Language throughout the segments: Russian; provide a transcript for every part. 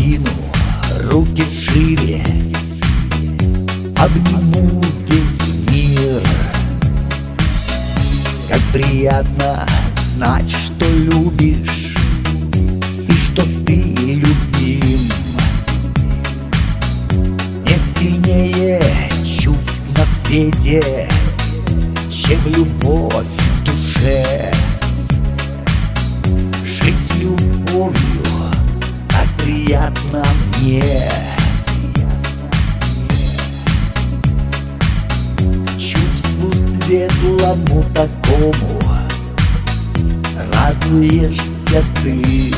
спину, руки шире, обниму весь мир. Как приятно знать, что любишь и что ты любим. Нет сильнее чувств на свете, чем любовь в душе. Жить с любовью так приятно мне. Чувству светлому такому радуешься ты,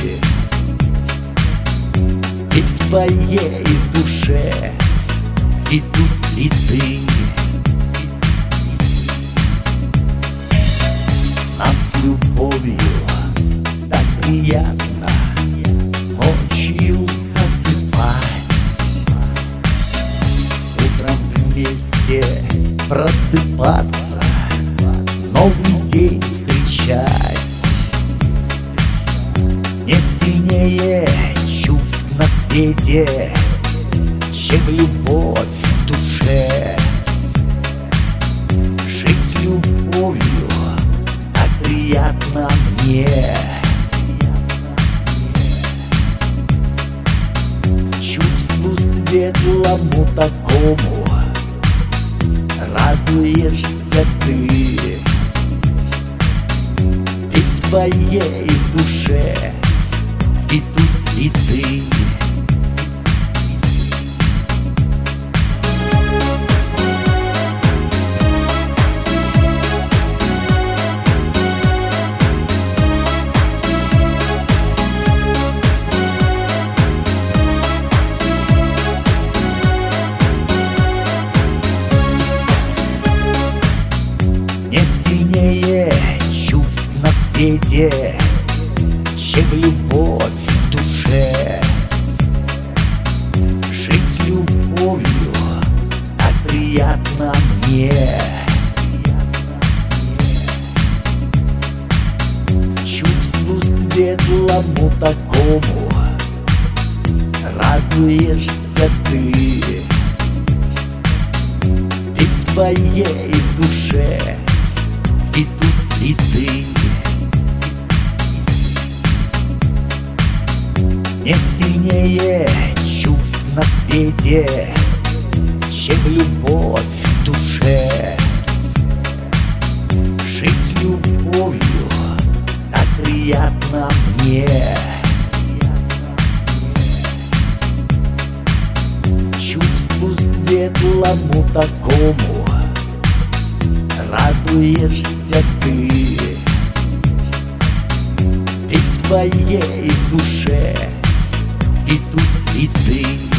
ведь в твоей душе цветут цветы. Нам с любовью так приятно ночью засыпать, утром вместе просыпаться, новый день встречать. Нет сильнее чувств на свете, чем любовь в душе. Жить с любовью так приятно мне. Чувству светлому такому радуешься ты, ведь в твоей душе цветут цветы. Нет сильнее чувств на свете, чем любовь в душе. Жить с любовью так приятно мне. Чувству светлому такому радуешься ты, ведь в твоей душе цветут цветы. Нет сильнее чувств на свете, чем любовь в душе. Жить с любовью так приятно мне. Чувству светлому такому радуешься ты, ведь в твоей душе цветут цветы.